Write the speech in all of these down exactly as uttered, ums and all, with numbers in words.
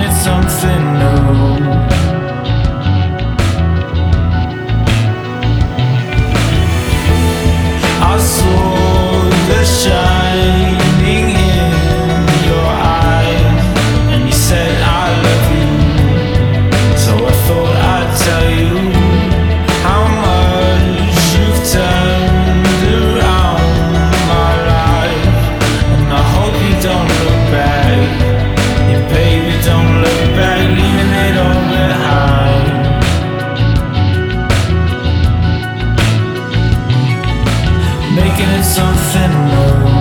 it something new. I saw the shining in your eyes, and you said I love you. So I thought I'd tell you how much you've turned around my life. And I hope you don't look back. Yeah, baby, don't look back, leaving it all behind. Making it something new.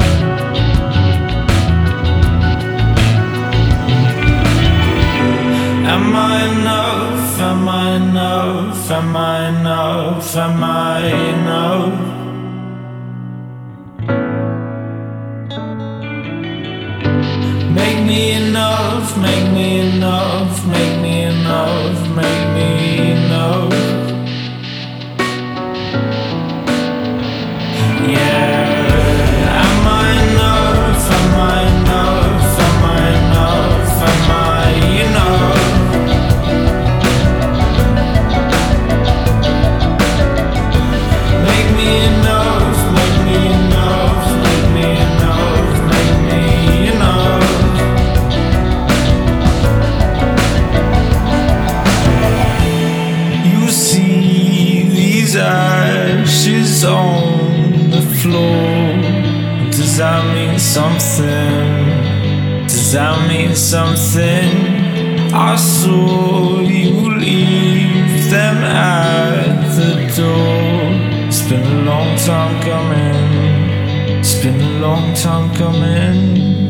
Am I enough? Am I enough? Am I enough? Am I enough? Make me enough, make me enough, make me enough, make me enough. Yeah. Am I enough? Am I enough? Am I enough? Am I enough? Make me enough, make me enough, make me enough, make me enough. You see these ashes on the floor. Does that mean something? Does that mean something? I saw you leave them at the door. It's been a long time coming. It's been a long time coming.